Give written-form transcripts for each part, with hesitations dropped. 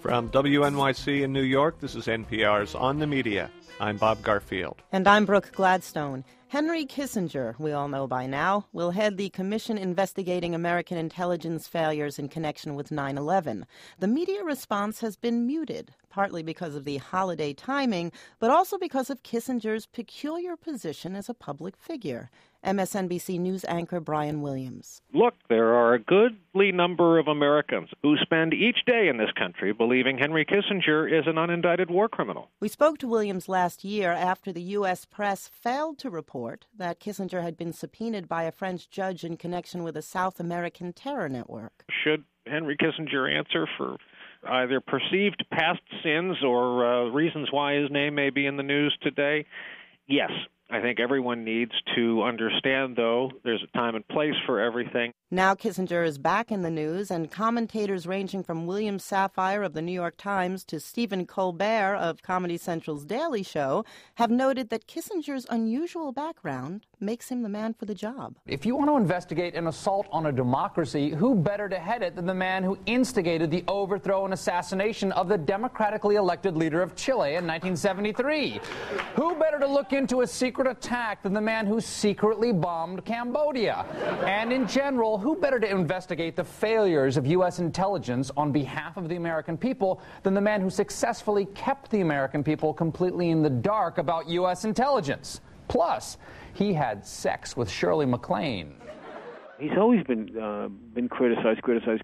From WNYC in New York, this is NPR's On the Media. I'm Bob Garfield. And I'm Brooke Gladstone. Henry Kissinger, we all know by now, will head the commission investigating American intelligence failures in connection with 9/11. The media response has been muted, partly because of the holiday timing, but also because of Kissinger's peculiar position as a public figure. MSNBC News anchor Brian Williams. Look, there are a goodly number of Americans who spend each day in this country believing Henry Kissinger is an unindicted war criminal. We spoke to Williams last year after the U.S. press failed to report that Kissinger had been subpoenaed by a French judge in connection with a South American terror network. Should Henry Kissinger answer for either perceived past sins or reasons why his name may be in the news today? Yes. I think everyone needs to understand, though, there's a time and place for everything. Now Kissinger is back in the news, and commentators ranging from William Safire of the New York Times to Stephen Colbert of Comedy Central's Daily Show have noted that Kissinger's unusual background makes him the man for the job. If you want to investigate an assault on a democracy, who better to head it than the man who instigated the overthrow and assassination of the democratically elected leader of Chile in 1973? Who better to look into a secret attack than the man who secretly bombed Cambodia? And in general, who better to investigate the failures of U.S. intelligence on behalf of the American people than the man who successfully kept the American people completely in the dark about U.S. intelligence? Plus, he had sex with Shirley MacLaine. He's always been criticized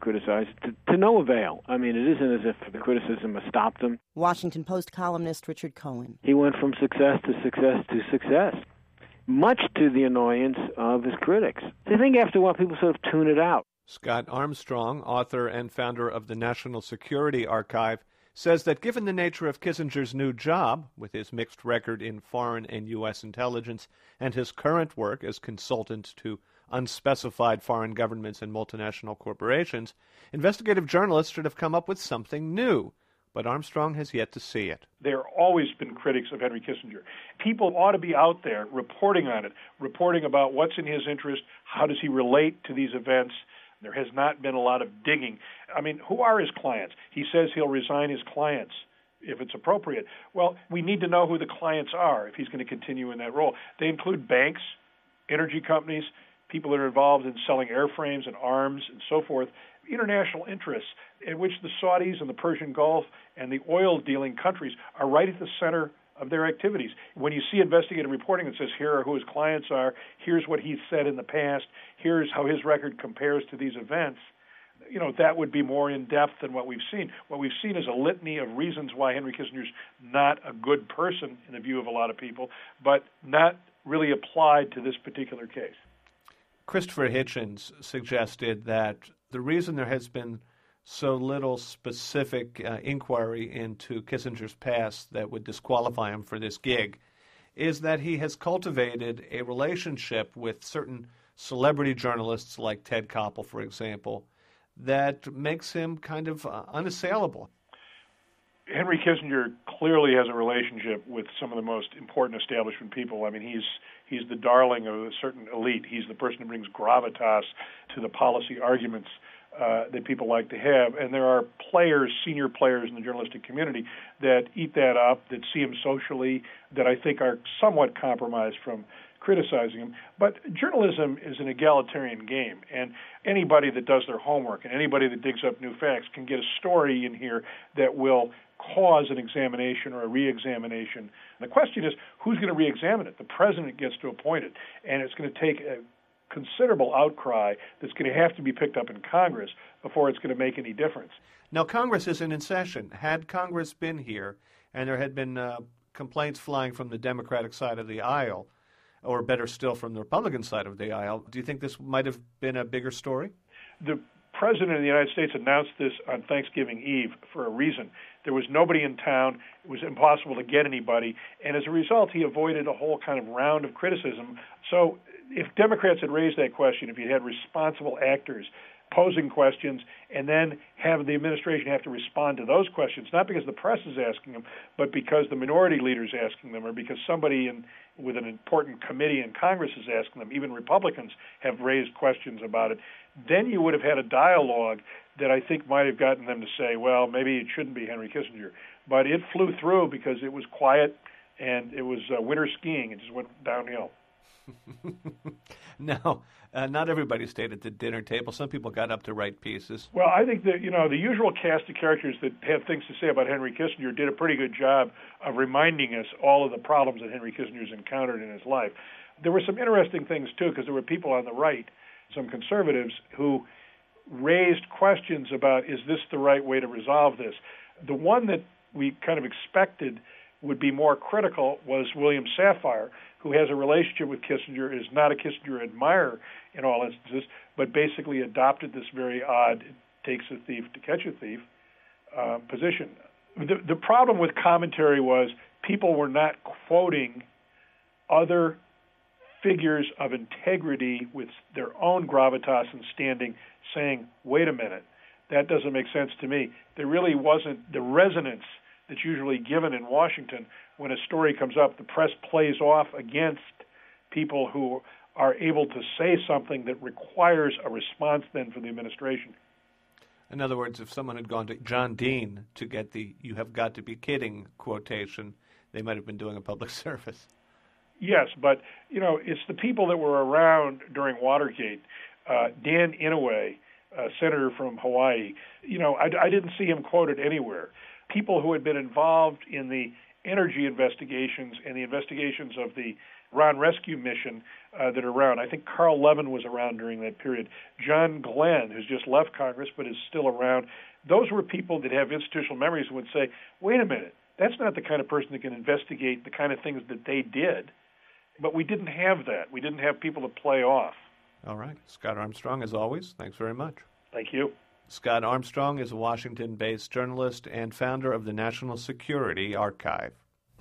to no avail. I mean, it isn't as if the criticism has stopped him. Washington Post columnist Richard Cohen. He went from success to success to success, much to the annoyance of his critics. I think after a while people sort of tune it out. Scott Armstrong, author and founder of the National Security Archive, says that given the nature of Kissinger's new job, with his mixed record in foreign and U.S. intelligence, and his current work as consultant to unspecified foreign governments and multinational corporations, investigative journalists should have come up with something new. But Armstrong has yet to see it. There have always been critics of Henry Kissinger. People ought to be out there reporting on it, reporting about what's in his interest, how does he relate to these events. There has not been a lot of digging. I mean, who are his clients? He says he'll resign his clients if it's appropriate. Well, we need to know who the clients are if he's going to continue in that role. They include banks, energy companies, people that are involved in selling airframes and arms and so forth, international interests in which the Saudis and the Persian Gulf and the oil-dealing countries are right at the center of their activities. When you see investigative reporting that says here are who his clients are, here's what he's said in the past, here's how his record compares to these events, you know, that would be more in-depth than what we've seen. What we've seen is a litany of reasons why Henry Kissinger's not a good person in the view of a lot of people, but not really applied to this particular case. Christopher Hitchens suggested that the reason there has been so little specific inquiry into Kissinger's past that would disqualify him for this gig is that he has cultivated a relationship with certain celebrity journalists like Ted Koppel, for example, that makes him kind of unassailable. Henry Kissinger clearly has a relationship with some of the most important establishment people. I mean, he's the darling of a certain elite. He's the person who brings gravitas to the policy arguments that people like to have. And there are players, senior players in the journalistic community that eat that up, that see him socially, that I think are somewhat compromised from criticizing him. But journalism is an egalitarian game, and anybody that does their homework and anybody that digs up new facts can get a story in here that will cause an examination or a re-examination. The question is, who's going to re-examine it? The president gets to appoint it, and it's going to take a considerable outcry that's going to have to be picked up in Congress before it's going to make any difference. Now, Congress isn't in session. Had Congress been here and there had been complaints flying from the Democratic side of the aisle, or better still from the Republican side of the aisle, do you think this might have been a bigger story? The President of the United States announced this on Thanksgiving Eve for a reason. There was nobody in town. It was impossible to get anybody. And as a result, he avoided a whole kind of round of criticism. So if Democrats had raised that question, if you had responsible actors posing questions and then have the administration have to respond to those questions, not because the press is asking them, but because the minority leader is asking them, or because somebody with an important committee in Congress is asking them, even Republicans have raised questions about it, then you would have had a dialogue that I think might have gotten them to say, well, maybe it shouldn't be Henry Kissinger. But it flew through because it was quiet and it was winter skiing. It just went downhill. No, not everybody stayed at the dinner table. Some people got up to write pieces. Well, I think that, the usual cast of characters that have things to say about Henry Kissinger did a pretty good job of reminding us all of the problems that Henry Kissinger's encountered in his life. There were some interesting things, too, because there were people on the right, some conservatives, who raised questions about, is this the right way to resolve this? The one that we kind of expected would be more critical was William Safire, who has a relationship with Kissinger, is not a Kissinger admirer in all instances, but basically adopted this very odd takes a thief to catch a thief position. The problem with commentary was people were not quoting other figures of integrity with their own gravitas and standing, saying, wait a minute, that doesn't make sense to me. There really wasn't the resonance that's usually given in Washington when a story comes up. The press plays off against people who are able to say something that requires a response then from the administration. In other words, if someone had gone to John Dean to get the "you have got to be kidding" quotation, they might have been doing a public service. Yes, but, it's the people that were around during Watergate. Dan Inouye, senator from Hawaii, I didn't see him quoted anywhere. People who had been involved in the energy investigations and the investigations of the Iran rescue mission that are around. I think Carl Levin was around during that period. John Glenn, who's just left Congress but is still around. Those were people that have institutional memories who would say, wait a minute, that's not the kind of person that can investigate the kind of things that they did. But we didn't have that. We didn't have people to play off. All right. Scott Armstrong, as always, thanks very much. Thank you. Scott Armstrong is a Washington-based journalist and founder of the National Security Archive.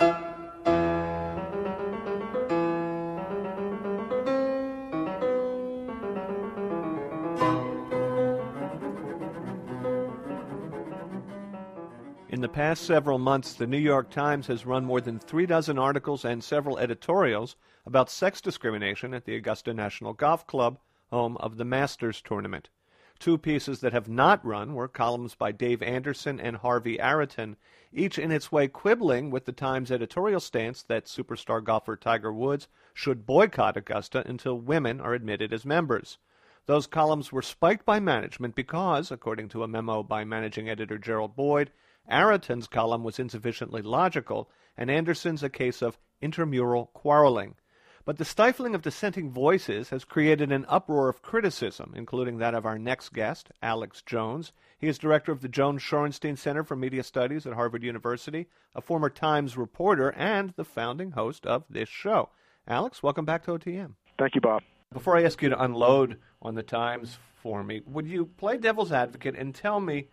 In the past several months, the New York Times has run more than 36 articles and several editorials about sex discrimination at the Augusta National Golf Club, home of the Masters Tournament. Two pieces that have not run were columns by Dave Anderson and Harvey Araton, each in its way quibbling with the Times' editorial stance that superstar golfer Tiger Woods should boycott Augusta until women are admitted as members. Those columns were spiked by management because, according to a memo by managing editor Gerald Boyd, Araton's column was insufficiently logical, and Anderson's a case of intramural quarreling. But the stifling of dissenting voices has created an uproar of criticism, including that of our next guest, Alex Jones. He is director of the Jones Shorenstein Center for Media Studies at Harvard University, a former Times reporter, and the founding host of this show. Alex, welcome back to OTM. Thank you, Bob. Before I ask you to unload on the Times for me, would you play devil's advocate and tell me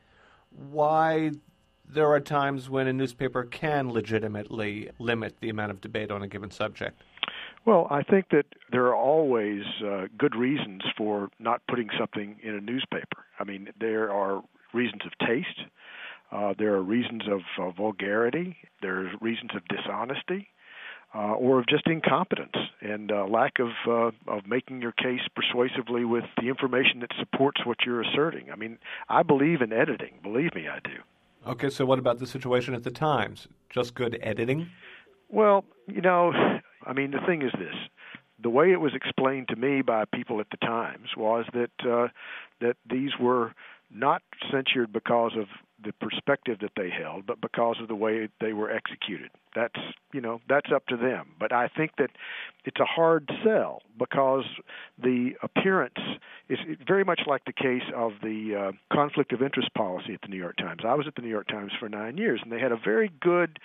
why there are times when a newspaper can legitimately limit the amount of debate on a given subject? Well, I think that there are always good reasons for not putting something in a newspaper. I mean, there are reasons of taste. There are reasons of vulgarity. There are reasons of dishonesty. Or of just incompetence and lack of making your case persuasively with the information that supports what you're asserting. I mean, I believe in editing. Believe me, I do. Okay, so what about the situation at the Times? Just good editing? Well, I mean, the thing is this. The way it was explained to me by people at the Times was that these were not censured because of the perspective that they held, but because of the way they were executed. That's up to them. But I think that it's a hard sell because the appearance is very much like the case of the conflict of interest policy at the New York Times. I was at the New York Times for 9 years, and they had a very good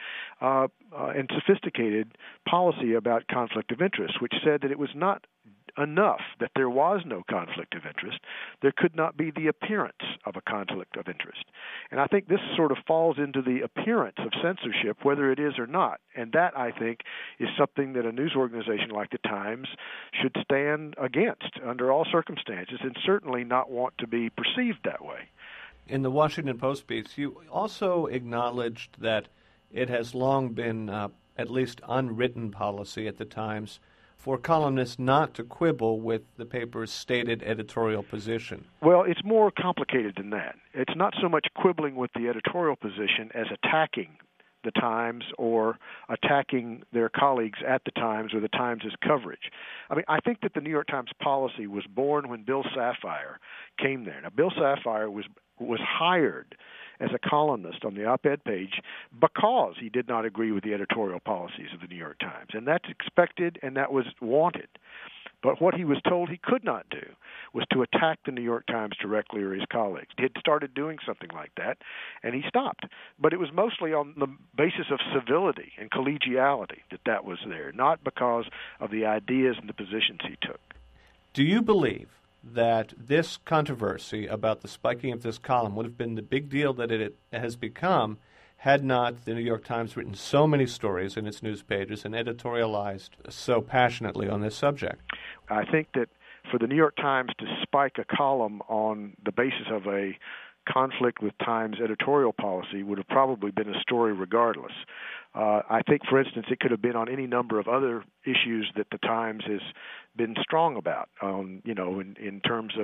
and sophisticated policy about conflict of interest, which said that it was not enough that there was no conflict of interest. There could not be the appearance of a conflict of interest. And I think this sort of falls into the appearance of censorship, whether it is or not. And that, I think, is something that a news organization like the Times should stand against under all circumstances and certainly not want to be perceived that way. In the Washington Post piece, you also acknowledged that it has long been at least unwritten policy at the Times for columnists not to quibble with the paper's stated editorial position? Well, it's more complicated than that. It's not so much quibbling with the editorial position as attacking the Times or attacking their colleagues at the Times or the Times' coverage. I mean, I think that the New York Times policy was born when Bill Safire came there. Now, Bill Safire was hired as a columnist on the op-ed page because he did not agree with the editorial policies of the New York Times, and that's expected and that was wanted. But what he was told he could not do was to attack the New York Times directly or his colleagues. He had started doing something like that, and he stopped. But it was mostly on the basis of civility and collegiality that was there, not because of the ideas and the positions he took. Do you believe that this controversy about the spiking of this column would have been the big deal that it has become had not the New York Times written so many stories in its news pages and editorialized so passionately on this subject? I think that for the New York Times to spike a column on the basis of a conflict with Times editorial policy would have probably been a story regardless. I think, for instance, it could have been on any number of other issues that the Times has been strong about, in terms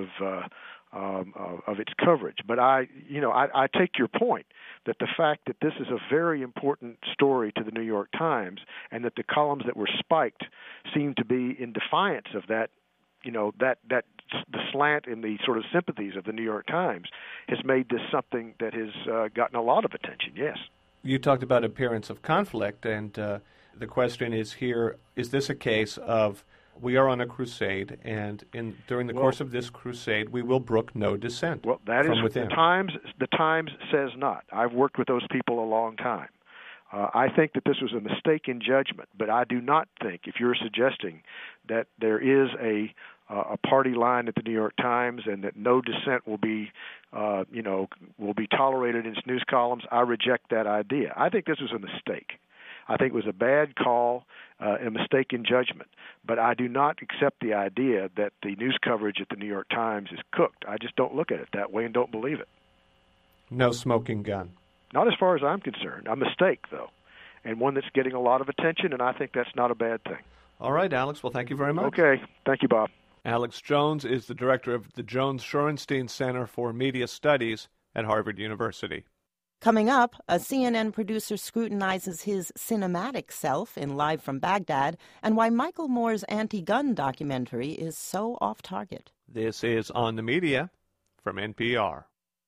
of its coverage. But I take your point that the fact that this is a very important story to the New York Times and that the columns that were spiked seem to be in defiance of that, that the slant in the sort of sympathies of the New York Times has made this something that has gotten a lot of attention, yes. You talked about appearance of conflict, and the question is here, is this a case of we are on a crusade, and during the course of this crusade, we will brook no dissent from within? The Times says not. I've worked with those people a long time. I think that this was a mistake in judgment, but I do not think, if you're suggesting that there is a party line at the New York Times and that no dissent will be tolerated in its news columns, I reject that idea. I think this was a mistake. I think it was a bad call, a mistake in judgment. But I do not accept the idea that the news coverage at the New York Times is cooked. I just don't look at it that way and don't believe it. No smoking gun. Not as far as I'm concerned. A mistake, though, and one that's getting a lot of attention, and I think that's not a bad thing. All right, Alex. Well, thank you very much. Okay. Thank you, Bob. Alex Jones is the director of the Jones-Shorenstein Center for Media Studies at Harvard University. Coming up, a CNN producer scrutinizes his cinematic self in Live from Baghdad and why Michael Moore's anti-gun documentary is so off-target. This is On the Media from NPR.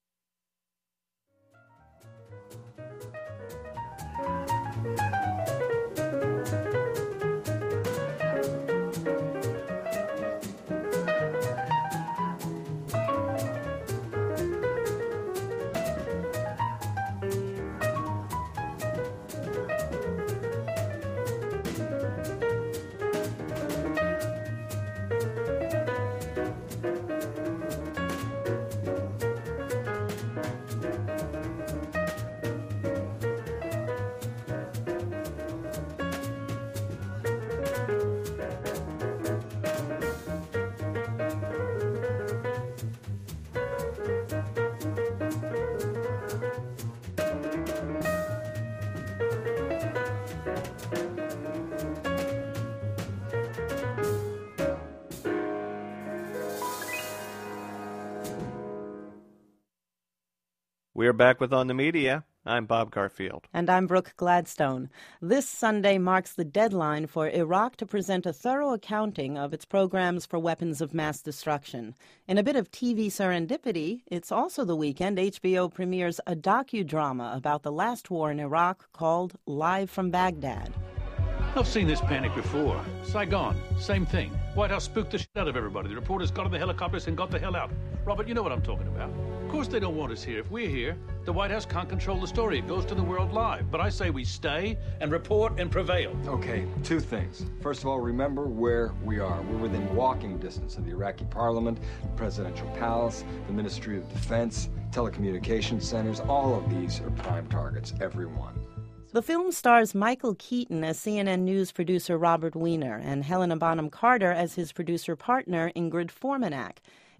We're back with On the Media. I'm Bob Garfield. And I'm Brooke Gladstone. This Sunday marks the deadline for Iraq to present a thorough accounting of its programs for weapons of mass destruction. In a bit of TV serendipity, it's also the weekend HBO premieres a docudrama about the last war in Iraq called Live from Baghdad. I've seen this panic before. Saigon, same thing. White House spooked the shit out of everybody. The reporters got in the helicopters and got the hell out. Robert, you know what I'm talking about. Of course they don't want us here. If we're here, the White House can't control the story. It goes to the world live. But I say we stay and report and prevail. Okay, two things. First of all, remember where we are. We're within walking distance of the Iraqi parliament, the presidential palace, the Ministry of Defense, telecommunications centers. All of these are prime targets, every one. The film stars Michael Keaton as CNN News producer Robert Wiener and Helena Bonham Carter as his producer partner Ingrid Formanak.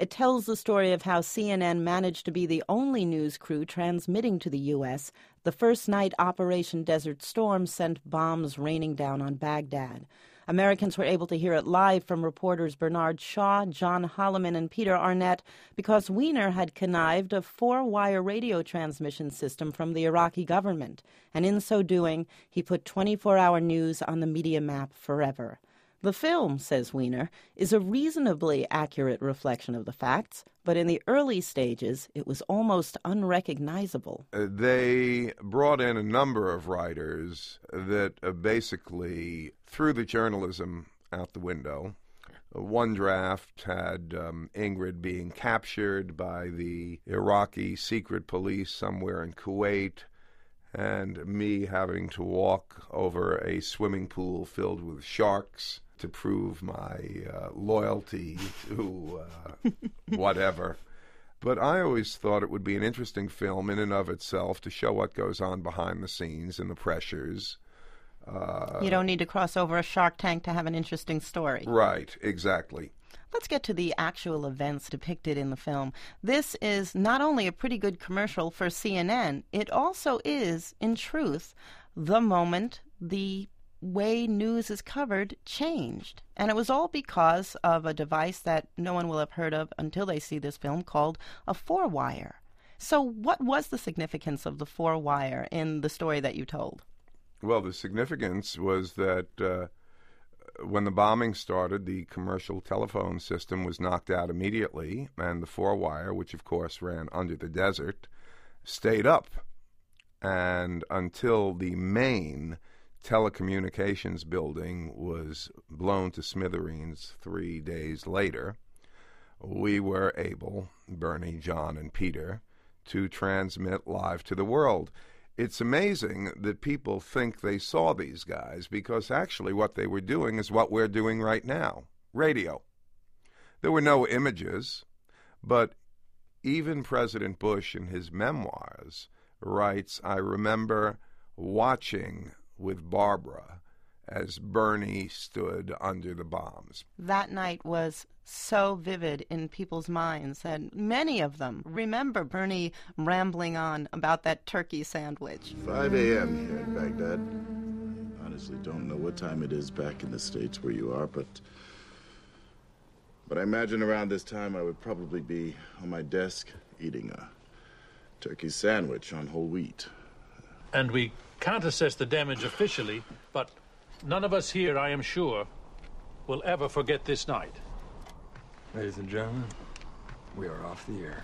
It tells the story of how CNN managed to be the only news crew transmitting to the U.S. the first night Operation Desert Storm sent bombs raining down on Baghdad. Americans were able to hear it live from reporters Bernard Shaw, John Holloman, and Peter Arnett because Weiner had connived a 4-wire radio transmission system from the Iraqi government, and in so doing, he put 24-hour news on the media map forever. The film, says Weiner, is a reasonably accurate reflection of the facts, but in the early stages, it was almost unrecognizable. They brought in a number of writers that basically threw the journalism out the window. One draft had Ingrid being captured by the Iraqi secret police somewhere in Kuwait, and me having to walk over a swimming pool filled with sharks to prove my loyalty to whatever. But I always thought it would be an interesting film in and of itself to show what goes on behind the scenes and the pressures. You don't need to cross over a Shark Tank to have an interesting story. Right, exactly. Let's get to the actual events depicted in the film. This is not only a pretty good commercial for CNN, it also is, in truth, the moment the way news is covered changed. And it was all because of a device that no one will have heard of until they see this film called a 4-wire. So what was the significance of the 4-wire in the story that you told? Well, the significance was that when the bombing started, the commercial telephone system was knocked out immediately, and the 4-wire, which of course ran under the desert, stayed up. And until the main telecommunications building was blown to smithereens 3 days later, we were able, Bernie, John, and Peter, to transmit live to the world. It's amazing that people think they saw these guys because actually what they were doing is what we're doing right now, radio. There were no images, but even President Bush in his memoirs writes, I remember watching with Barbara as Bernie stood under the bombs. That night was so vivid in people's minds, and many of them remember Bernie rambling on about that turkey sandwich. 5 a.m. here in Baghdad. Honestly, don't know what time it is back in the States where you are, but I imagine around this time I would probably be on my desk eating a turkey sandwich on whole wheat. And we can't assess the damage officially, but none of us here, I am sure, will ever forget this night. Ladies and gentlemen, we are off the air.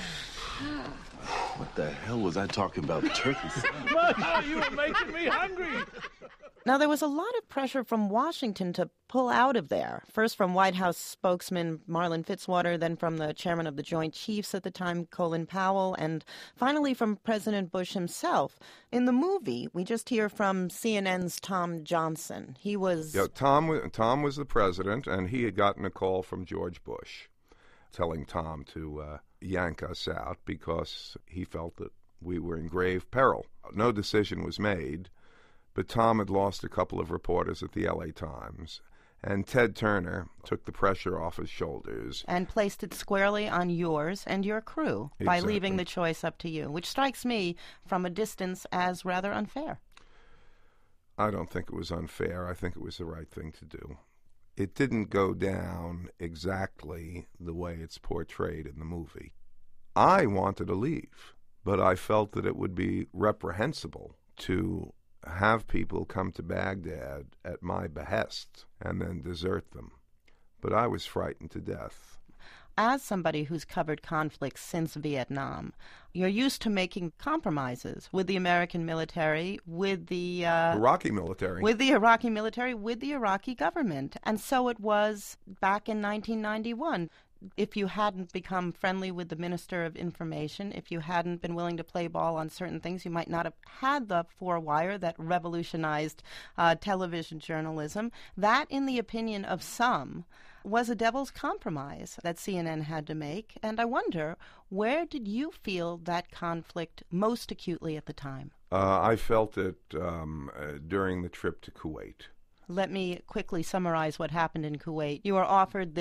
What the hell was I talking about? Turkey sandwich? Wow, you were making me hungry. Now, there was a lot of pressure from Washington to pull out of there. First from White House spokesman Marlin Fitzwater, then from the chairman of the Joint Chiefs at the time, Colin Powell, and finally from President Bush himself. In the movie, we just hear from CNN's Tom Johnson. He was... Yeah, Tom was the president, and he had gotten a call from George Bush telling Tom to yank us out because he felt that we were in grave peril. No decision was made, but Tom had lost a couple of reporters at the L.A. Times, and Ted Turner took the pressure off his shoulders. And placed it squarely on yours and your crew by leaving the choice up to you, which strikes me from a distance as rather unfair. I don't think it was unfair. I think it was the right thing to do. It didn't go down exactly the way it's portrayed in the movie. I wanted to leave, but I felt that it would be reprehensible to have people come to Baghdad at my behest and then desert them. But I was frightened to death. As somebody who's covered conflicts since Vietnam, you're used to making compromises with the American military, with the Iraqi military. With the Iraqi military, with the Iraqi government. And so it was back in 1991. If you hadn't become friendly with the Minister of Information, if you hadn't been willing to play ball on certain things, you might not have had the 4-wire that revolutionized television journalism. That, in the opinion of some, was a devil's compromise that CNN had to make. And I wonder, where did you feel that conflict most acutely at the time? I felt it during the trip to Kuwait. Let me quickly summarize what happened in Kuwait. You were offered this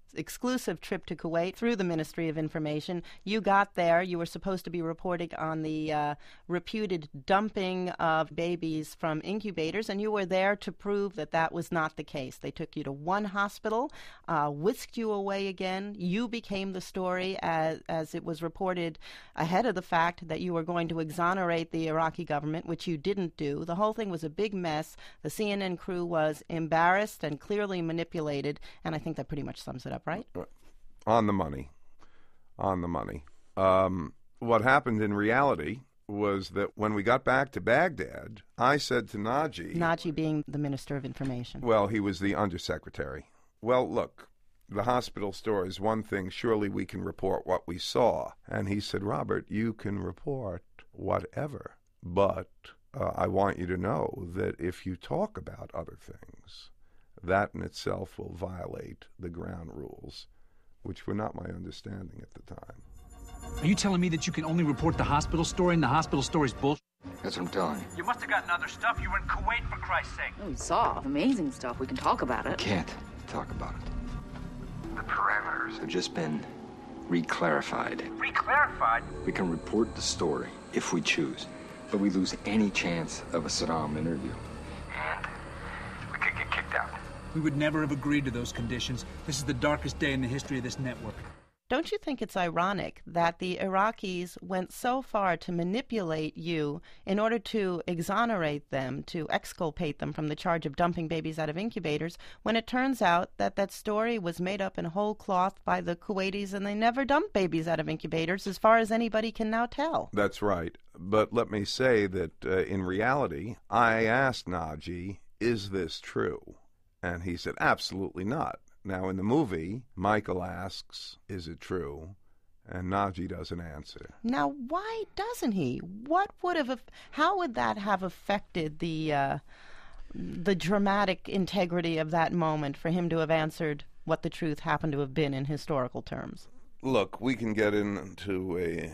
exclusive trip to Kuwait through the Ministry of Information. You got there. You were supposed to be reporting on the reputed dumping of babies from incubators, and you were there to prove that that was not the case. They took you to one hospital, whisked you away again. You became the story as it was reported ahead of the fact that you were going to exonerate the Iraqi government, which you didn't do. The whole thing was a big mess. The CNN crew was embarrassed and clearly manipulated, and I think that pretty much sums it up, right? On the money. On the money. What happened in reality was that when we got back to Baghdad, I said to Naji... Naji being the Minister of Information. Well, he was the Undersecretary. Well, look, the hospital story is one thing. Surely we can report what we saw. And he said, Robert, you can report whatever, but I want you to know that if you talk about other things, that in itself will violate the ground rules, which were not my understanding at the time. Are you telling me that you can only report the hospital story and the hospital story's bullshit? That's what I'm telling you. You must have gotten other stuff. You were in Kuwait, for Christ's sake. Oh, we saw amazing stuff. We can talk about it. Can't talk about it. The parameters have just been re-clarified. Re-clarified? We can report the story if we choose, but we lose any chance of a Saddam interview. And we could get kicked out. We would never have agreed to those conditions. This is the darkest day in the history of this network. Don't you think it's ironic that the Iraqis went so far to manipulate you in order to exonerate them, to exculpate them from the charge of dumping babies out of incubators, when it turns out that that story was made up in whole cloth by the Kuwaitis and they never dumped babies out of incubators, as far as anybody can now tell? That's right. But let me say that in reality, I asked Naji, is this true? And he said, absolutely not. Now, in the movie, Michael asks, is it true? And Naji doesn't answer. Now, why doesn't he? How would that have affected the dramatic integrity of that moment for him to have answered what the truth happened to have been in historical terms? Look, we can get into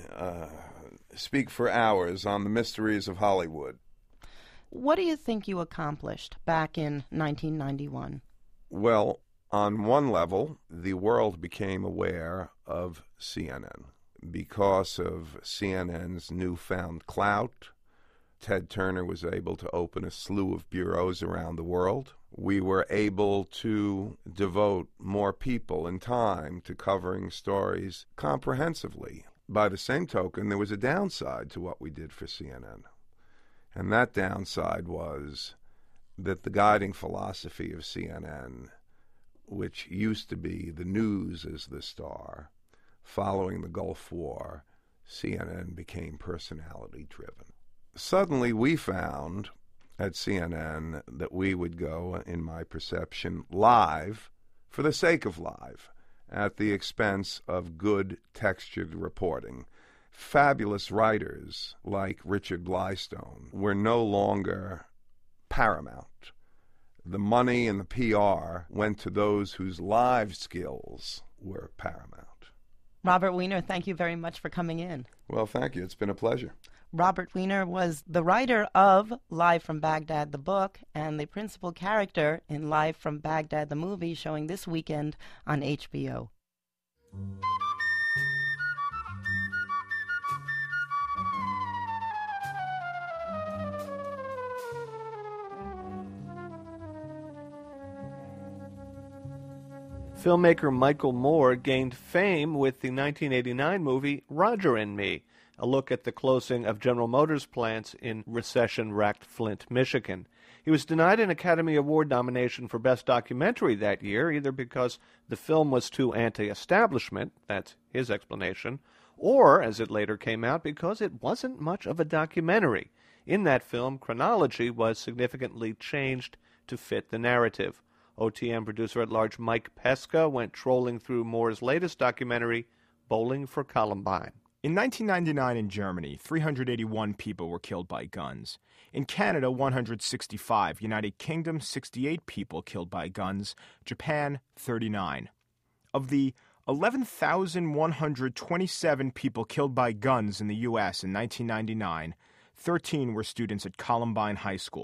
speak for hours on the mysteries of Hollywood. What do you think you accomplished back in 1991? Well, on one level, the world became aware of CNN. Because of CNN's newfound clout, Ted Turner was able to open a slew of bureaus around the world. We were able to devote more people and time to covering stories comprehensively. By the same token, there was a downside to what we did for CNN. And that downside was that the guiding philosophy of CNN, which used to be the news as the star, following the Gulf War, CNN became personality-driven. Suddenly we found at CNN that we would go, in my perception, live for the sake of live, at the expense of good textured reporting. Fabulous writers like Richard Blystone were no longer paramount. The money and the PR went to those whose live skills were paramount. Robert Wiener, thank you very much for coming in. Well, thank you. It's been a pleasure. Robert Wiener was the writer of Live from Baghdad, the book, and the principal character in Live from Baghdad, the movie, showing this weekend on HBO. Filmmaker Michael Moore gained fame with the 1989 movie Roger and Me, a look at the closing of General Motors plants in recession-wrecked Flint, Michigan. He was denied an Academy Award nomination for Best Documentary that year, either because the film was too anti-establishment, that's his explanation, or, as it later came out, because it wasn't much of a documentary. In that film, chronology was significantly changed to fit the narrative. OTM producer-at-large Mike Pesca went trolling through Moore's latest documentary, Bowling for Columbine. In 1999 in Germany, 381 people were killed by guns. In Canada, 165. United Kingdom, 68 people killed by guns. Japan, 39. Of the 11,127 people killed by guns in the U.S. in 1999, 13 were students at Columbine High School,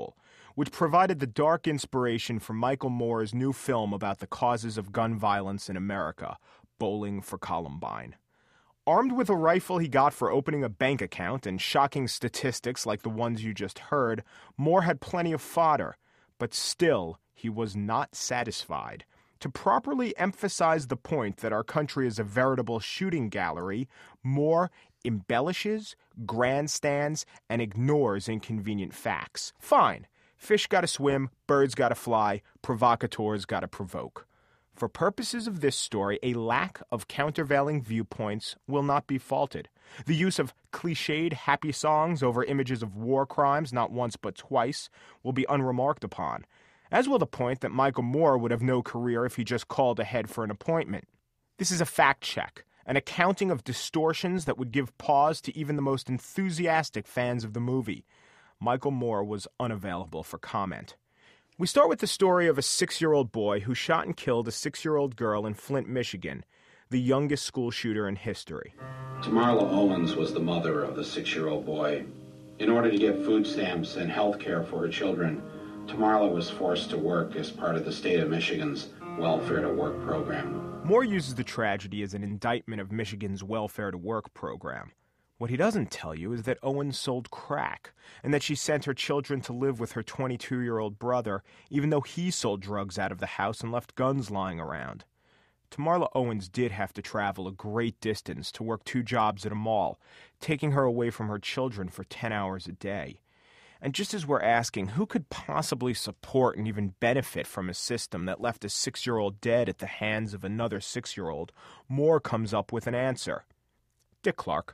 which provided the dark inspiration for Michael Moore's new film about the causes of gun violence in America, Bowling for Columbine. Armed with a rifle he got for opening a bank account and shocking statistics like the ones you just heard, Moore had plenty of fodder, but still he was not satisfied. To properly emphasize the point that our country is a veritable shooting gallery, Moore embellishes, grandstands, and ignores inconvenient facts. Fine. Fish gotta swim, birds gotta fly, provocateurs gotta provoke. For purposes of this story, a lack of countervailing viewpoints will not be faulted. The use of cliched happy songs over images of war crimes not once but twice will be unremarked upon, as will the point that Michael Moore would have no career if he just called ahead for an appointment. This is a fact check, an accounting of distortions that would give pause to even the most enthusiastic fans of the movie. Michael Moore was unavailable for comment. We start with the story of a 6-year-old boy who shot and killed a 6-year-old girl in Flint, Michigan, the youngest school shooter in history. Tamarla Owens was the mother of the 6-year-old boy. In order to get food stamps and health care for her children, Tamarla was forced to work as part of the state of Michigan's Welfare to Work program. Moore uses the tragedy as an indictment of Michigan's Welfare to Work program. What he doesn't tell you is that Owens sold crack, and that she sent her children to live with her 22-year-old brother, even though he sold drugs out of the house and left guns lying around. Tamarla Owens did have to travel a great distance to work 2 jobs at a mall, taking her away from her children for 10 hours a day. And just as we're asking who could possibly support and even benefit from a system that left a 6-year-old dead at the hands of another 6-year-old, Moore comes up with an answer. Dick Clark.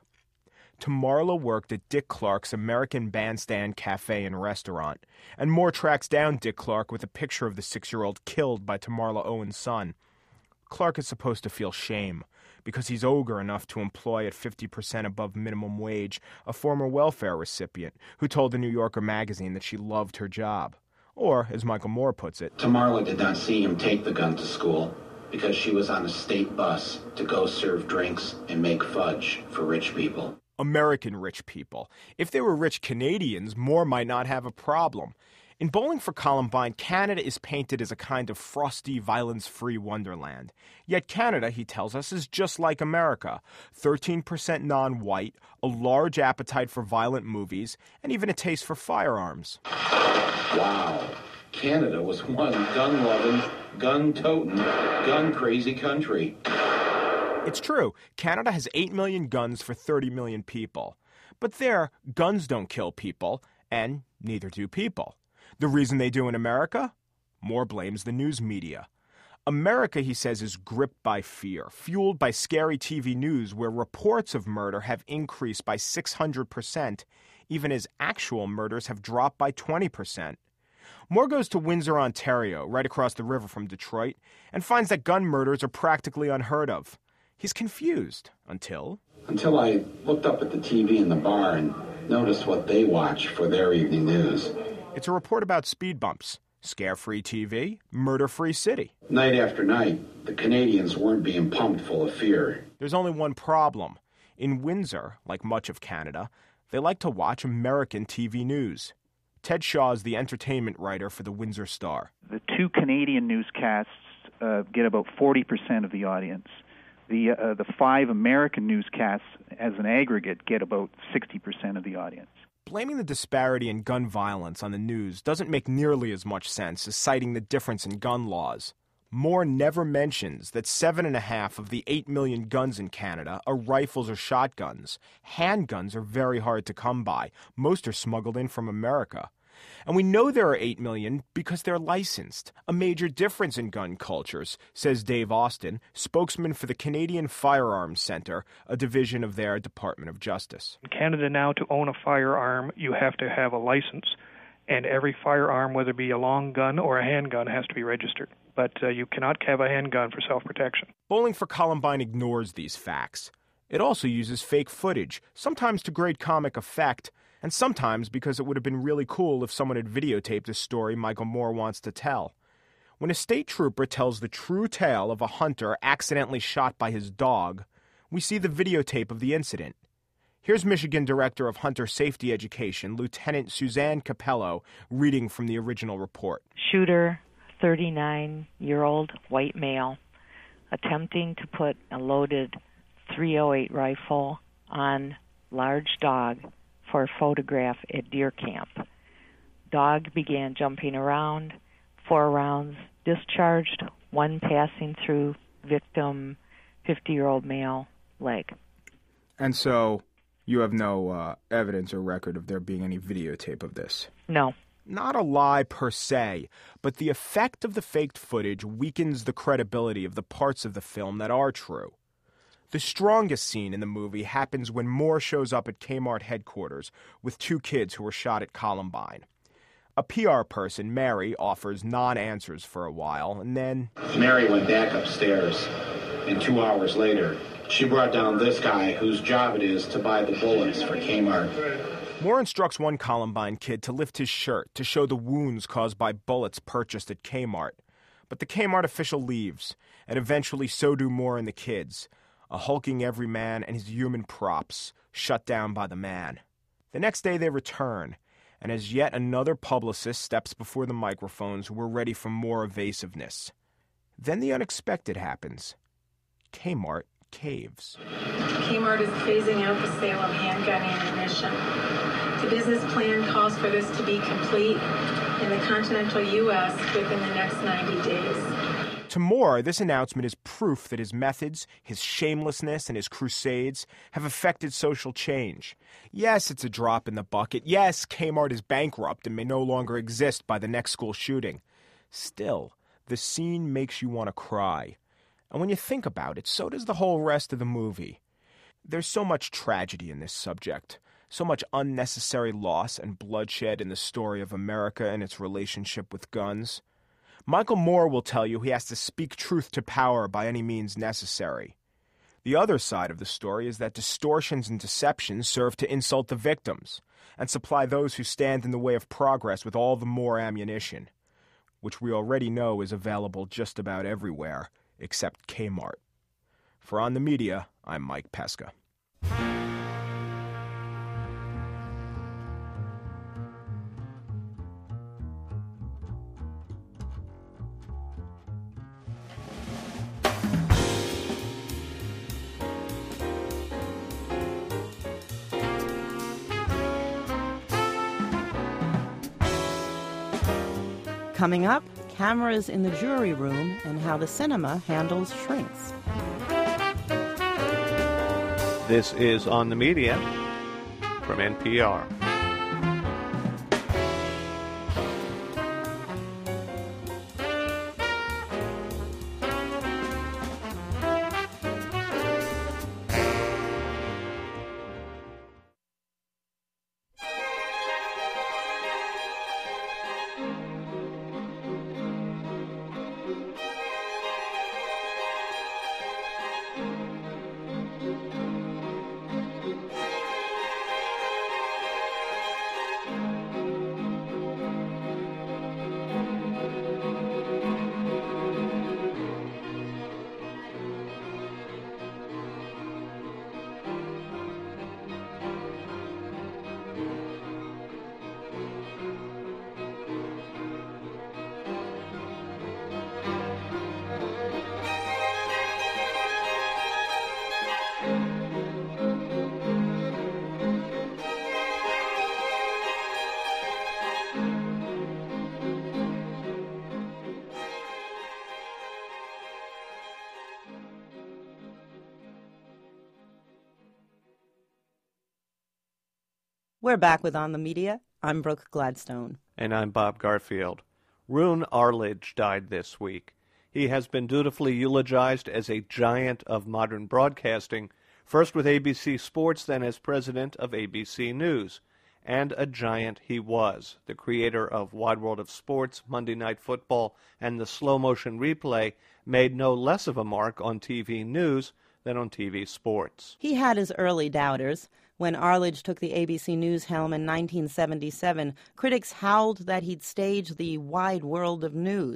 Tamarla worked at Dick Clark's American Bandstand Cafe and Restaurant, and Moore tracks down Dick Clark with a picture of the 6-year-old killed by Tamarla Owens' son. Clark is supposed to feel shame, because he's ogre enough to employ at 50% above minimum wage a former welfare recipient who told the New Yorker magazine that she loved her job. Or, as Michael Moore puts it, Tamarla did not see him take the gun to school because she was on a state bus to go serve drinks and make fudge for rich people. American rich people. If they were rich Canadians, Moore might not have a problem. In Bowling for Columbine, Canada is painted as a kind of frosty, violence-free wonderland. Yet Canada, he tells us, is just like America. 13% non-white, a large appetite for violent movies, and even a taste for firearms. Wow. Canada was one gun-loving, gun-toting, gun-crazy country. It's true. Canada has 8 million guns for 30 million people. But there, guns don't kill people, and neither do people. The reason they do in America? Moore blames the news media. America, he says, is gripped by fear, fueled by scary TV news where reports of murder have increased by 600%, even as actual murders have dropped by 20%. Moore goes to Windsor, Ontario, right across the river from Detroit, and finds that gun murders are practically unheard of. He's confused until I looked up at the TV in the bar and noticed what they watch for their evening news. It's a report about speed bumps, scare-free TV, murder-free city. Night after night, the Canadians weren't being pumped full of fear. There's only one problem. In Windsor, like much of Canada, they like to watch American TV news. Ted Shaw is the entertainment writer for the Windsor Star. The 2 Canadian newscasts get about 40% of the audience. The 5 American newscasts, as an aggregate, get about 60% of the audience. Blaming the disparity in gun violence on the news doesn't make nearly as much sense as citing the difference in gun laws. Moore never mentions that 7.5 of the 8 million guns in Canada are rifles or shotguns. Handguns are very hard to come by. Most are smuggled in from America. And we know there are 8 million because they're licensed, a major difference in gun cultures, says Dave Austin, spokesman for the Canadian Firearms Centre, a division of their Department of Justice. In Canada now, to own a firearm, you have to have a license, and every firearm, whether it be a long gun or a handgun, has to be registered. But you cannot have a handgun for self-protection. Bowling for Columbine ignores these facts. It also uses fake footage, sometimes to great comic effect, and sometimes because it would have been really cool if someone had videotaped a story Michael Moore wants to tell. When a state trooper tells the true tale of a hunter accidentally shot by his dog, we see the videotape of the incident. Here's Michigan Director of Hunter Safety Education, Lieutenant Suzanne Capello, reading from the original report. Shooter, 39-year-old white male, attempting to put a loaded .308 rifle on large dog for a photograph at deer camp. Dog began jumping around, 4 rounds discharged, 1 passing through victim 50-year-old male leg. And so you have no evidence or record of there being any videotape of this? No. Not a lie per se, but the effect of the faked footage weakens the credibility of the parts of the film that are true. The strongest scene in the movie happens when Moore shows up at Kmart headquarters with 2 kids who were shot at Columbine. A PR person, Mary, offers non-answers for a while, and then... Mary went back upstairs, and 2 hours later, she brought down this guy whose job it is to buy the bullets for Kmart. Moore instructs one Columbine kid to lift his shirt to show the wounds caused by bullets purchased at Kmart. But the Kmart official leaves, and eventually so do Moore and the kids, a hulking everyman and his human props, shut down by the man. The next day they return, and as yet another publicist steps before the microphones, we're ready for more evasiveness. Then the unexpected happens. Kmart caves. Kmart is phasing out the sale of handgun ammunition. The business plan calls for this to be complete in the continental U.S. within the next 90 days. To Moore, this announcement is proof that his methods, his shamelessness, and his crusades have affected social change. Yes, it's a drop in the bucket. Yes, Kmart is bankrupt and may no longer exist by the next school shooting. Still, the scene makes you want to cry. And when you think about it, so does the whole rest of the movie. There's so much tragedy in this subject, so much unnecessary loss and bloodshed in the story of America and its relationship with guns. Michael Moore will tell you he has to speak truth to power by any means necessary. The other side of the story is that distortions and deceptions serve to insult the victims and supply those who stand in the way of progress with all the more ammunition, which we already know is available just about everywhere except Kmart. For On the Media, I'm Mike Pesca. Coming up, cameras in the jury room and how the cinema handles shrinks. This is On the Media from NPR. We're back with On the Media. I'm Brooke Gladstone. And I'm Bob Garfield. Roone Arledge died this week. He has been dutifully eulogized as a giant of modern broadcasting, first with ABC Sports, then as president of ABC News. And a giant he was. The creator of Wide World of Sports, Monday Night Football, and the slow-motion replay made no less of a mark on TV news than on TV sports. He had his early doubters. When Arledge took the ABC News helm in 1977, critics howled that he'd stage the wide world of news.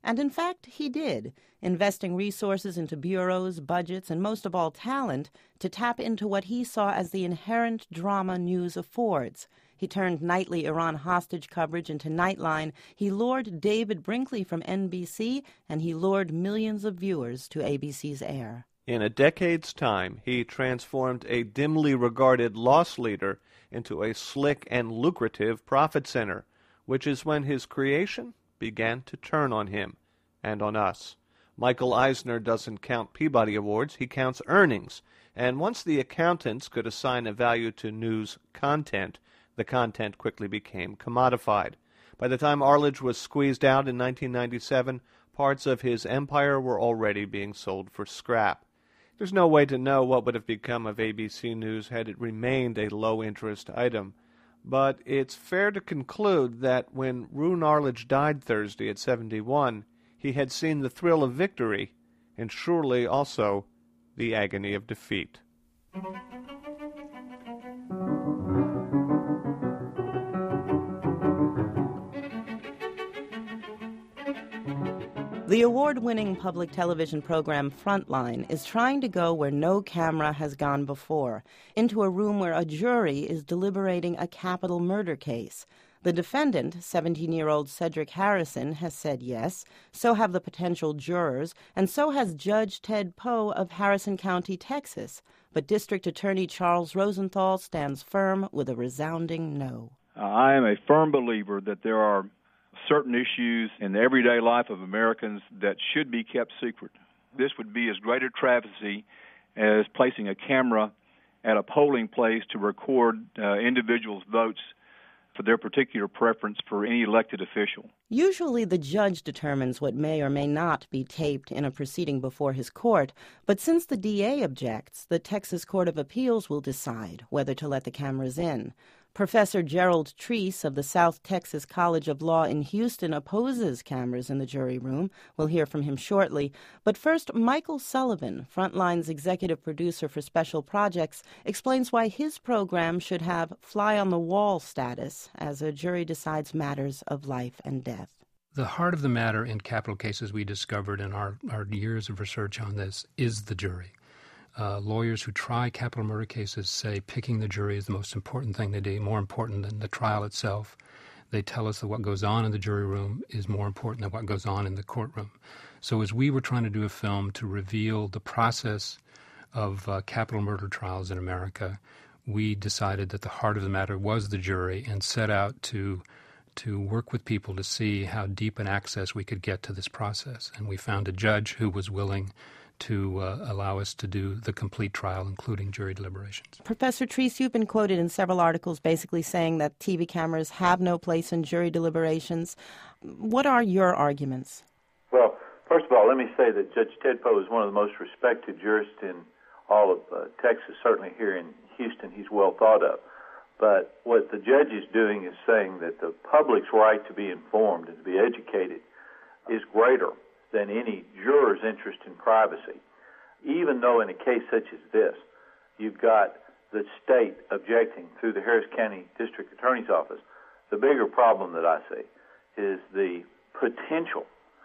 And in fact, he did, investing resources into bureaus, budgets, and most of all talent to tap into what he saw as the inherent drama news affords. He turned nightly Iran hostage coverage into Nightline. He lured David Brinkley from NBC, and he lured millions of viewers to ABC's air. In a decade's time, he transformed a dimly regarded loss leader into a slick and lucrative profit center, which is when his creation began to turn on him and on us. Michael Eisner doesn't count Peabody Awards, he counts earnings. And once the accountants could assign a value to news content, the content quickly became commodified. By the time Arledge was squeezed out in 1997, parts of his empire were already being sold for scrap. There's no way to know what would have become of ABC News had it remained a low-interest item. But it's fair to conclude that when Roone Arledge died Thursday at 71, he had seen the thrill of victory and surely also the agony of defeat. The award-winning public television program Frontline is trying to go where no camera has gone before, into a room where a jury is deliberating a capital murder case. The defendant, 17-year-old Cedric Harrison, has said yes, so have the potential jurors, and so has Judge Ted Poe of Harrison County, Texas. But District Attorney Charles Rosenthal stands firm with a resounding no. I am a firm believer that there are certain issues in the everyday life of Americans that should be kept secret. This would be as great a travesty as placing a camera at a polling place to record individuals' votes for their particular preference for any elected official. Usually the judge determines what may or may not be taped in a proceeding before his court, but since the DA objects, the Texas Court of Appeals will decide whether to let the cameras in. Professor Gerald Treese of the South Texas College of Law in Houston opposes cameras in the jury room. We'll hear from him shortly. But first, Michael Sullivan, Frontline's executive producer for special projects, explains why his program should have fly-on-the-wall status as a jury decides matters of life and death. The heart of the matter in capital cases we discovered in our years of research on this is the jury. Lawyers who try capital murder cases say picking the jury is the most important thing they do, more important than the trial itself. They tell us that what goes on in the jury room is more important than what goes on in the courtroom. So as we were trying to do a film to reveal the process of capital murder trials in America, we decided that the heart of the matter was the jury and set out to work with people to see how deep an access we could get to this process. And we found a judge who was willing to allow us to do the complete trial, including jury deliberations. Professor Treese, you've been quoted in several articles basically saying that TV cameras have no place in jury deliberations. What are your arguments? Well, first of all, let me say that Judge Ted Poe is one of the most respected jurists in all of Texas, certainly here in Houston. He's well thought of. But what the judge is doing is saying that the public's right to be informed and to be educated is greater than any juror's interest in privacy. Even though in a case such as this, you've got the state objecting through the Harris County District Attorney's Office, the bigger problem that I see is the potential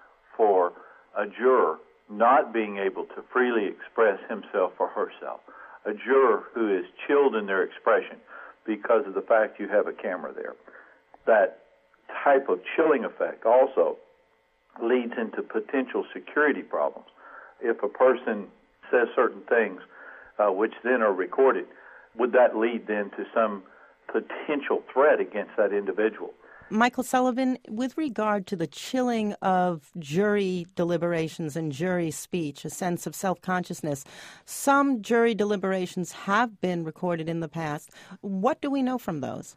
for a juror not being able to freely express himself or herself, a juror who is chilled in their expression because of the fact you have a camera there. That type of chilling effect also leads into potential security problems. If a person says certain things which then are recorded, would that lead then to some potential threat against that individual? Michael Sullivan, with regard to the chilling of jury deliberations and jury speech, a sense of self-consciousness, some jury deliberations have been recorded in the past. What do we know from those?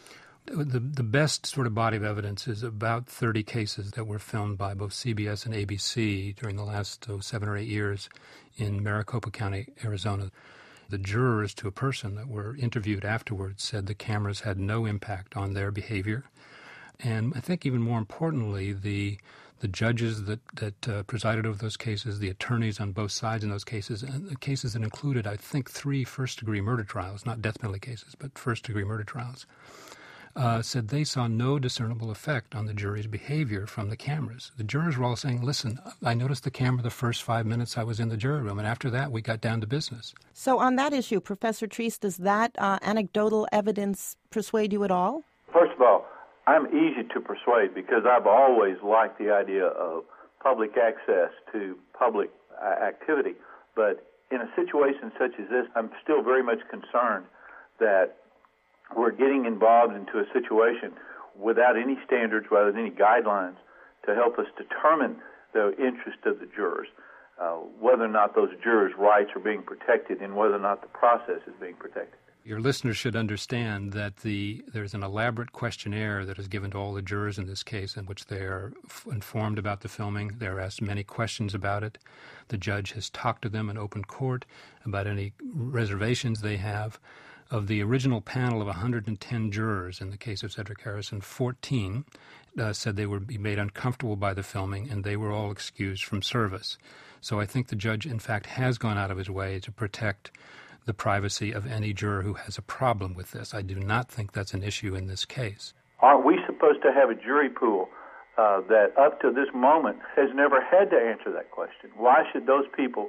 The best sort of body of evidence is about 30 cases that were filmed by both CBS and ABC during the last 7 or 8 years in Maricopa County, Arizona. The jurors, to a person that were interviewed afterwards, said the cameras had no impact on their behavior. And I think even more importantly, the judges that presided over those cases, the attorneys on both sides in those cases, and the cases that included, I think, 3 first-degree murder trials, not death penalty cases, but first-degree murder trials, said they saw no discernible effect on the jury's behavior from the cameras. The jurors were all saying, listen, I noticed the camera the first 5 minutes I was in the jury room, and after that we got down to business. So on that issue, Professor Treece, does that anecdotal evidence persuade you at all? First of all, I'm easy to persuade because I've always liked the idea of public access to public activity. But in a situation such as this, I'm still very much concerned that we're getting involved into a situation without any standards, without any guidelines to help us determine the interest of the jurors, whether or not those jurors' rights are being protected and whether or not the process is being protected. Your listeners should understand that there's an elaborate questionnaire that is given to all the jurors in this case in which they are informed about the filming. They're asked many questions about it. The judge has talked to them in open court about any reservations they have. Of the original panel of 110 jurors in the case of Cedric Harrison, 14 said they would be made uncomfortable by the filming, and they were all excused from service. So I think the judge, in fact, has gone out of his way to protect the privacy of any juror who has a problem with this. I do not think that's an issue in this case. Aren't we supposed to have a jury pool that up to this moment has never had to answer that question? Why should those people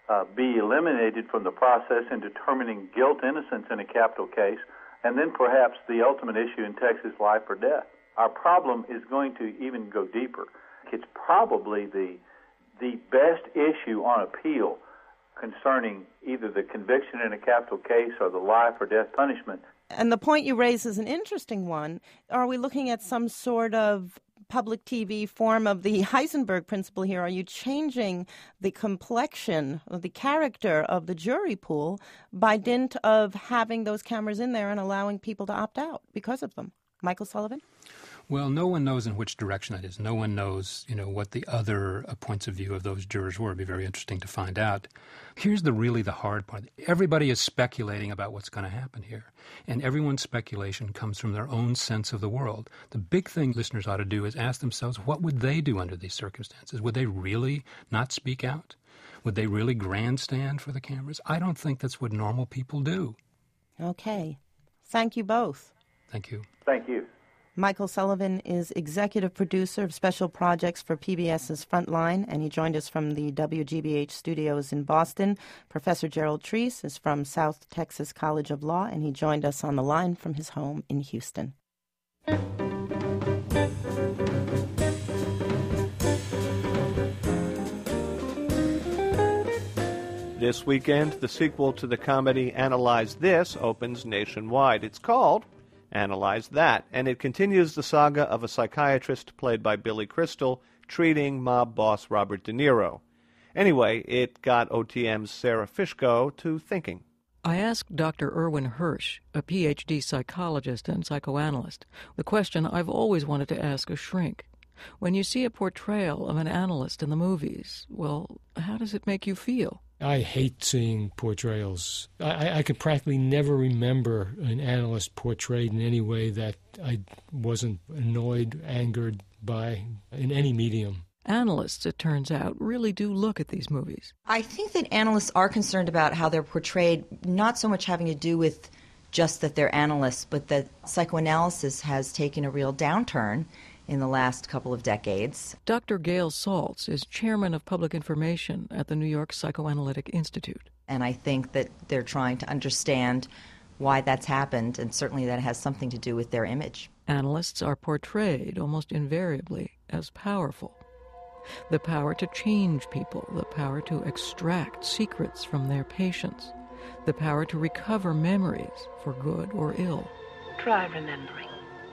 be eliminated from the process in determining guilt, innocence in a capital case, and then perhaps the ultimate issue in Texas, life or death? Our problem is going to even go deeper. It's probably the best issue on appeal concerning either the conviction in a capital case or the life or death punishment. And the point you raise is an interesting one. Are we looking at some sort of public TV form of the Heisenberg principle here? Are you changing the complexion or the character of the jury pool by dint of having those cameras in there and allowing people to opt out because of them? Michael Sullivan? Well, no one knows in which direction that is. No one knows, what the other points of view of those jurors were. It'd be very interesting to find out. Here's the hard part. Everybody is speculating about what's going to happen here, and everyone's speculation comes from their own sense of the world. The big thing listeners ought to do is ask themselves, what would they do under these circumstances? Would they really not speak out? Would they really grandstand for the cameras? I don't think that's what normal people do. Okay. Thank you both. Thank you. Thank you. Michael Sullivan is executive producer of special projects for PBS's Frontline, and he joined us from the WGBH studios in Boston. Professor Gerald Treece is from South Texas College of Law, and he joined us on the line from his home in Houston. This weekend, the sequel to the comedy Analyze This opens nationwide. It's called Analyze That, and it continues the saga of a psychiatrist played by Billy Crystal treating mob boss Robert De Niro. Anyway, it got OTM's Sarah Fishko to thinking. I asked Dr. Irwin Hirsch, a Ph.D. psychologist and psychoanalyst, the question I've always wanted to ask a shrink. When you see a portrayal of an analyst in the movies, well, how does it make you feel? I hate seeing portrayals. I could practically never remember an analyst portrayed in any way that I wasn't annoyed, angered by in any medium. Analysts, it turns out, really do look at these movies. I think that analysts are concerned about how they're portrayed, not so much having to do with just that they're analysts, but that psychoanalysis has taken a real downturn in the last couple of decades. Dr. Gail Saltz is chairman of public information at the New York Psychoanalytic Institute. And I think that they're trying to understand why that's happened, and certainly that has something to do with their image. Analysts are portrayed almost invariably as powerful. The power to change people, the power to extract secrets from their patients, the power to recover memories for good or ill. Try remembering.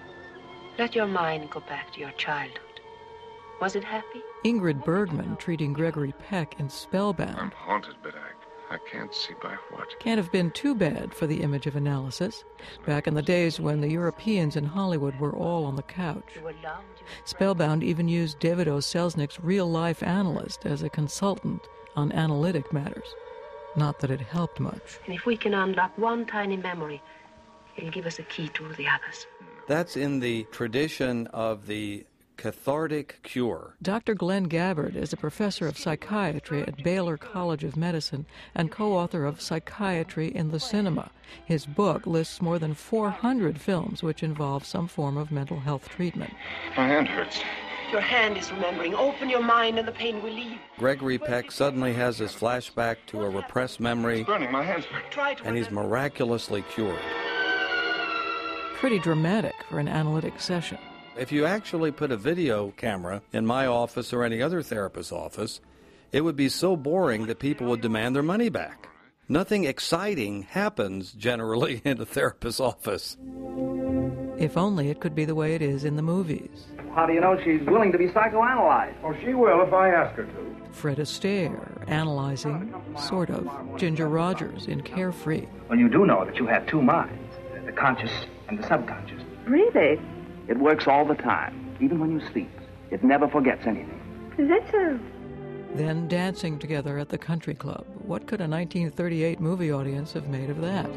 Let your mind go back to your childhood. Was it happy? Ingrid Bergman, treating Gregory Peck in Spellbound. I'm haunted, but I can't see by what. Can't have been too bad for the image of analysis. Back in the days when the Europeans in Hollywood were all on the couch. Spellbound even used David O. Selznick's real-life analyst as a consultant on analytic matters. Not that it helped much. And if we can unlock one tiny memory, it'll give us a key to the others. That's in the tradition of the cathartic cure. Dr. Glenn Gabbard is a professor of psychiatry at Baylor College of Medicine and co-author of Psychiatry in the Cinema. His book lists more than 400 films which involve some form of mental health treatment. My hand hurts. Your hand is remembering. Open your mind and the pain will leave. Gregory Peck suddenly has this flashback to a repressed memory, It's burning. My hands hurt. and he's miraculously cured. Pretty dramatic for an analytic session. If you actually put a video camera in my office or any other therapist's office, it would be so boring that people would demand their money back. Nothing exciting happens generally in a therapist's office. If only it could be the way it is in the movies. How do you know she's willing to be psychoanalyzed? Oh, she will if I ask her to. Fred Astaire, analyzing, sort of, Ginger Rogers in Carefree. Well, you do know that you have two minds, the conscious and the subconscious. Really? It works all the time, even when you sleep. It never forgets anything. Is that so? Then dancing together at the country club. What could a 1938 movie audience have made of that?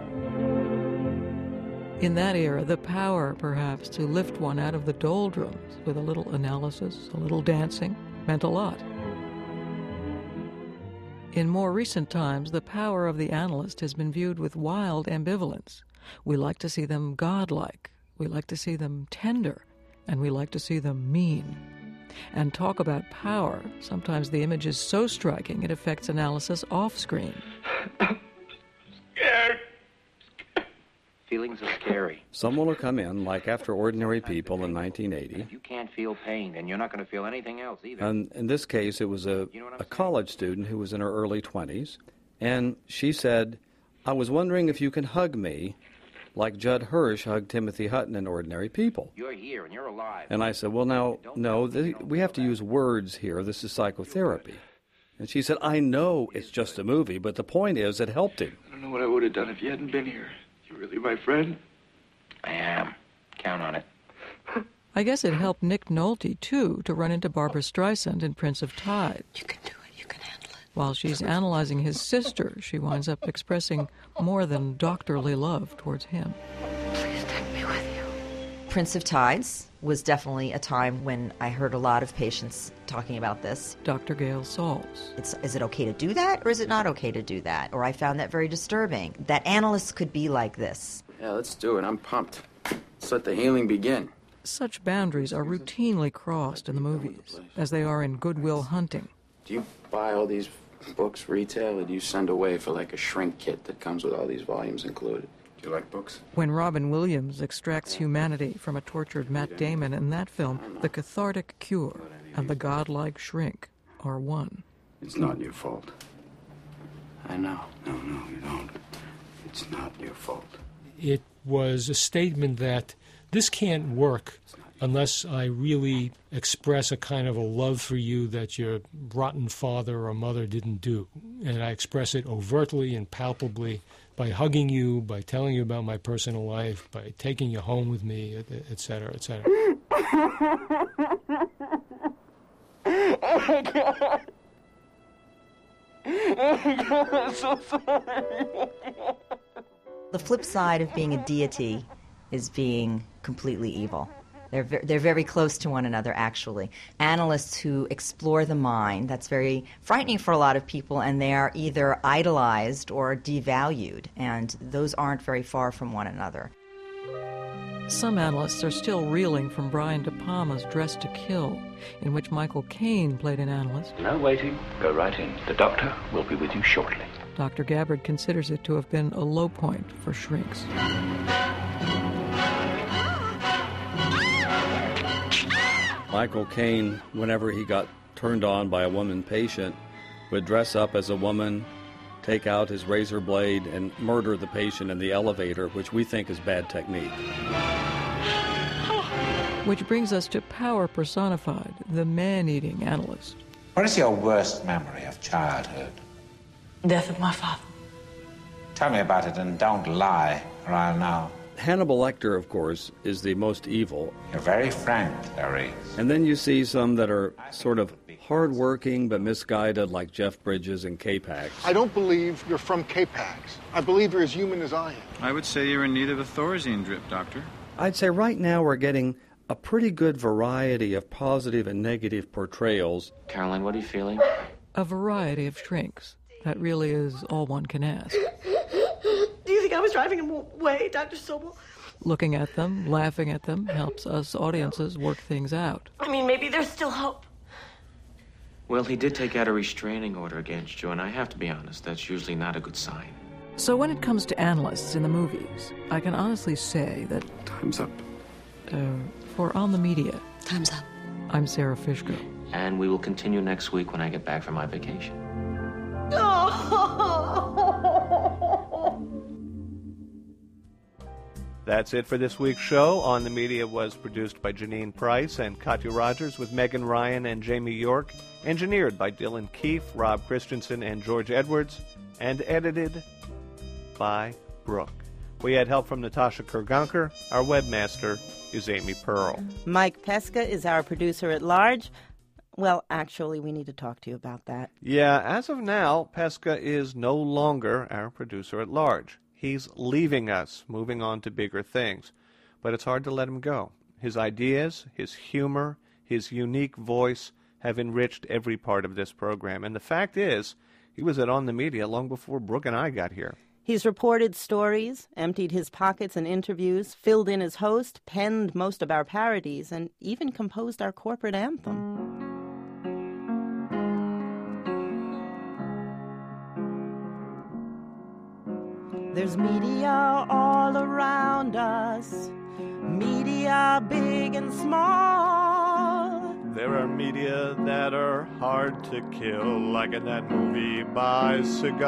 In that era, the power, perhaps, to lift one out of the doldrums with a little analysis, a little dancing, meant a lot. In more recent times, the power of the analyst has been viewed with wild ambivalence. We like to see them godlike, we like to see them tender, and we like to see them mean. And talk about power, sometimes the image is so striking it affects analysis off-screen. Scared. Feelings are scary. Someone will come in, like After Ordinary People in 1980. If you can't feel pain, then you're not going to feel anything else either. And in this case, it was a college student who was in her early 20s. And she said, I was wondering if you can hug me like Judd Hirsch hugged Timothy Hutton in Ordinary People. You're here and you're alive. And I said, well, now, no, we have to use words here. This is psychotherapy. And she said, I know it's just a movie, but the point is it helped him. I don't know what I would have done if you hadn't been here. You're really my friend? I am. Count on it. I guess it helped Nick Nolte, too, to run into Barbra Streisand in Prince of Tide. You can do it. You can handle it. While she's analyzing his sister, she winds up expressing more than doctorly love towards him. Please take me with you. Prince of Tides was definitely a time when I heard a lot of patients talking about this. Dr. Gail Salz. Is it okay to do that, or is it not okay to do that? Or I found that very disturbing, that analysts could be like this. Yeah, let's do it. I'm pumped. Let's let the healing begin. Such boundaries are routinely crossed in the movies, as they are in Good Will Hunting. Do you buy all these books retail, or do you send away for like a shrink kit that comes with all these volumes included? Do you like books? When Robin Williams extracts humanity from a tortured Matt Damon in that film, the cathartic cure and the godlike shrink are one. It's not your fault. I know. No, you don't. It's not your fault. It was a statement that this can't work unless I really express a kind of a love for you that your rotten father or mother didn't do. And I express it overtly and palpably by hugging you, by telling you about my personal life, by taking you home with me, et cetera, et cetera. Oh, my God. Oh, my God, I'm so sorry. The flip side of being a deity is being completely evil. They're very close to one another, actually. Analysts who explore the mind, that's very frightening for a lot of people, and they are either idolized or devalued, and those aren't very far from one another. Some analysts are still reeling from Brian De Palma's Dress to Kill, in which Michael Caine played an analyst. No waiting. Go right in. The doctor will be with you shortly. Dr. Gabbard considers it to have been a low point for shrinks. Michael Caine, whenever he got turned on by a woman patient, would dress up as a woman, take out his razor blade, and murder the patient in the elevator, which we think is bad technique. Which brings us to Power Personified, the man-eating analyst. What is your worst memory of childhood? Death of my father. Tell me about it and don't lie, or I'll know. Hannibal Lecter, of course, is the most evil. You're very frank, Clarice. And then you see some that are sort of hard-working but misguided, like Jeff Bridges and K-Pax. I don't believe you're from K-Pax. I believe you're as human as I am. I would say you're in need of a Thorazine drip, Doctor. I'd say right now we're getting a pretty good variety of positive and negative portrayals. Caroline, what are you feeling? A variety of shrinks. That really is all one can ask. Do you think I was driving him away, Dr. Sobel? Looking at them, laughing at them, helps us audiences work things out. I mean, maybe there's still hope. Well, he did take out a restraining order against you, and I have to be honest, that's usually not a good sign. So when it comes to analysts in the movies, I can honestly say that... Time's up. For On the Media... Time's up. I'm Sarah Fishko. And we will continue next week when I get back from my vacation. That's it for this week's show. On the Media was produced by Janine Price and Katya Rogers with Megan Ryan and Jamie York, engineered by Dylan Keefe, Rob Christensen, and George Edwards, and edited by Brooke. We had help from Natasha Kurganker. Our webmaster is Amy Pearl. Mike Pesca is our producer at large. Well, actually, we need to talk to you about that. Yeah, as of now, Pesca is no longer our producer at large. He's leaving us, moving on to bigger things. But it's hard to let him go. His ideas, his humor, his unique voice have enriched every part of this program. And the fact is, he was at On the Media long before Brooke and I got here. He's reported stories, emptied his pockets in interviews, filled in as host, penned most of our parodies, and even composed our corporate anthem. There's media all around us, media big and small. There are media that are hard to kill, like in that movie by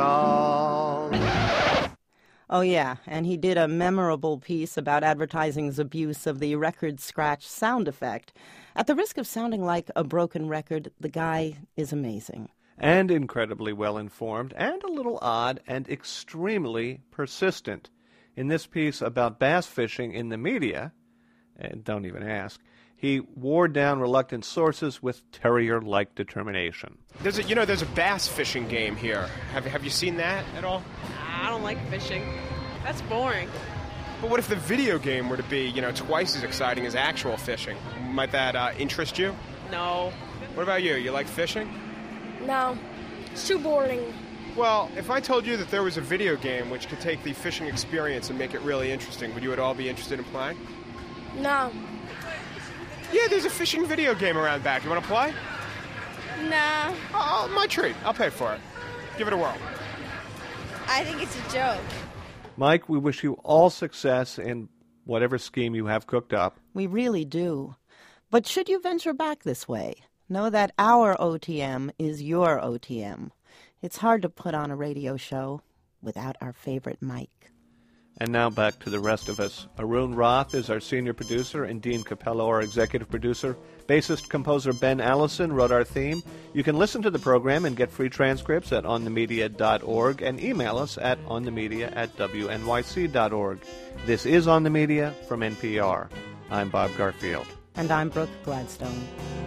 Seagal. Oh, yeah, and he did a memorable piece about advertising's abuse of the record scratch sound effect. At the risk of sounding like a broken record, the guy is amazing. And incredibly well-informed, and a little odd, and extremely persistent. In this piece about bass fishing in the media, and don't even ask, he wore down reluctant sources with terrier-like determination. There's a bass fishing game here. Have you seen that at all? I don't like fishing. That's boring. But what if the video game were to be, twice as exciting as actual fishing? Might that interest you? No. What about you? You like fishing? No, it's too boring. Well, if I told you that there was a video game which could take the fishing experience and make it really interesting, would you at all be interested in playing? No. Yeah, there's a fishing video game around back. You want to play? Nah. Oh, my treat. I'll pay for it. Give it a whirl. I think it's a joke. Mike, we wish you all success in whatever scheme you have cooked up. We really do. But should you venture back this way, know that our OTM is your OTM. It's hard to put on a radio show without our favorite Mike. And now back to the rest of us. Arun Roth is our senior producer, and Dean Capello, our executive producer. Bassist-composer Ben Allison wrote our theme. You can listen to the program and get free transcripts at onthemedia.org and email us at onthemedia@wnyc.org. This is On the Media from NPR. I'm Bob Garfield. And I'm Brooke Gladstone.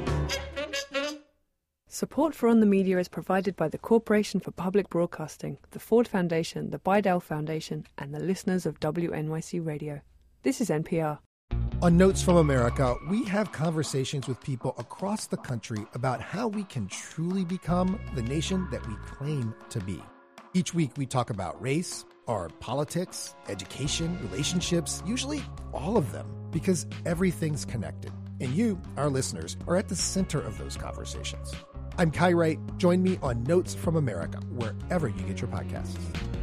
Support for On the Media is provided by the Corporation for Public Broadcasting, the Ford Foundation, the Bidell Foundation, and the listeners of WNYC Radio. This is NPR. On Notes from America, we have conversations with people across the country about how we can truly become the nation that we claim to be. Each week we talk about race, our politics, education, relationships, usually all of them, because everything's connected. And you, our listeners, are at the center of those conversations. I'm Kai Wright. Join me on Notes from America, wherever you get your podcasts.